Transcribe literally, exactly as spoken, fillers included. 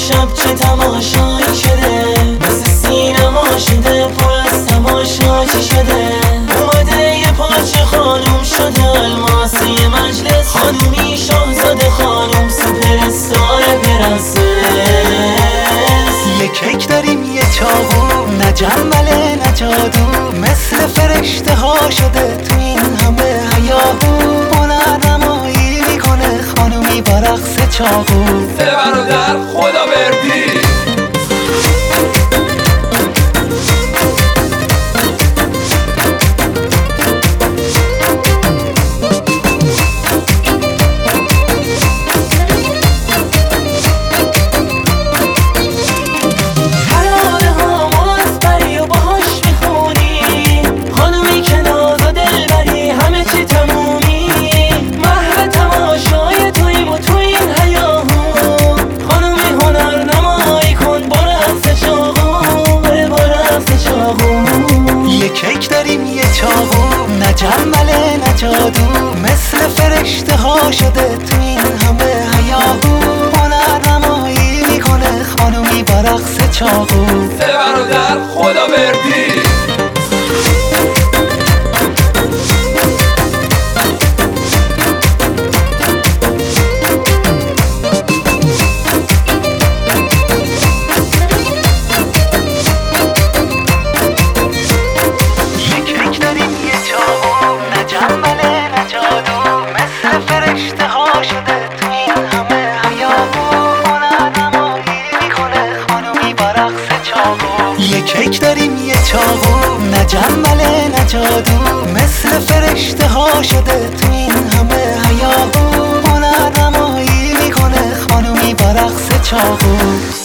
امشب چه تماشایی شده، مثل سینما شده، پر از تماشا چی شده. اومده یه پاچه خانوم شده الماسی مجلس، خانومی شاهزاده خانوم سوپرستار پرنسس. یه کیک داریم یه چاقو، نه جمله نه جادو، مثل فرشته ها شده تو این همه هیاهو. هنرنمایی میکنه خانومی با رقص چاقو. سه برادر خدا بردی. کیک داریم یه چاقو، نه جمله نه جادو، مثل فرشته ها شده تو این همه هیاهو. هنرنمایی میکنه خانومی با رقص چاقو. سه برادر خدا بردی. فرشته ها شده تو این همه هیاهو. هنرنمایی میکنه خانومی با رقص چاقو. یه کیک داریم یه چاقو، نه جمله نه جادو، مثل فرشته ها شده تو این همه هیاهو. هنرنمایی میکنه خانومی با رقص چاقو.